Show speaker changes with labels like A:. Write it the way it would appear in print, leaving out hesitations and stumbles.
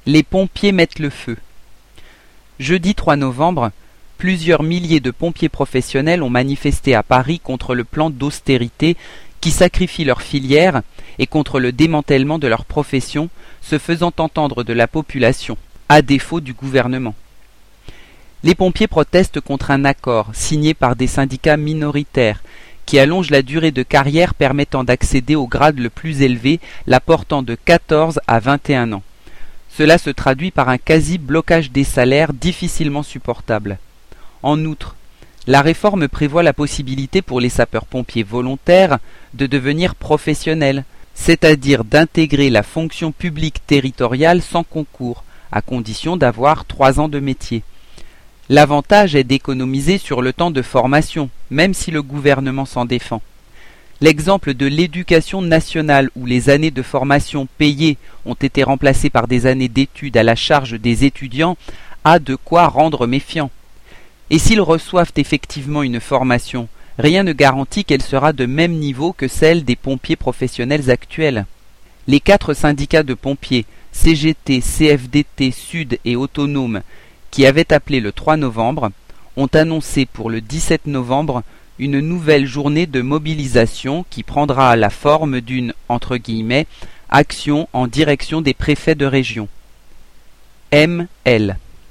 A: Les pompiers mettent le feu. Jeudi 3 novembre, plusieurs milliers de pompiers professionnels ont manifesté à Paris contre le plan d'austérité qui sacrifie leur filière et contre le démantèlement de leur profession, se faisant entendre de la population, à défaut du gouvernement. Les pompiers protestent contre un accord signé par des syndicats minoritaires qui allonge la durée de carrière permettant d'accéder au grade le plus élevé, la portant de 14 à 21 ans. Cela se traduit par un quasi-blocage des salaires difficilement supportable. En outre, la réforme prévoit la possibilité pour les sapeurs-pompiers volontaires de devenir professionnels, c'est-à-dire d'intégrer la fonction publique territoriale sans concours, à condition d'avoir 3 ans de métier. L'avantage est d'économiser sur le temps de formation, même si le gouvernement s'en défend. L'exemple de l'éducation nationale où les années de formation payées ont été remplacées par des années d'études à la charge des étudiants a de quoi rendre méfiant. Et s'ils reçoivent effectivement une formation, rien ne garantit qu'elle sera de même niveau que celle des pompiers professionnels actuels. Les 4 syndicats de pompiers, CGT, CFDT, Sud et Autonomes, qui avaient appelé le 3 novembre, ont annoncé pour le 17 novembre une nouvelle journée de mobilisation qui prendra la forme d'une « action en direction des préfets de région ». ML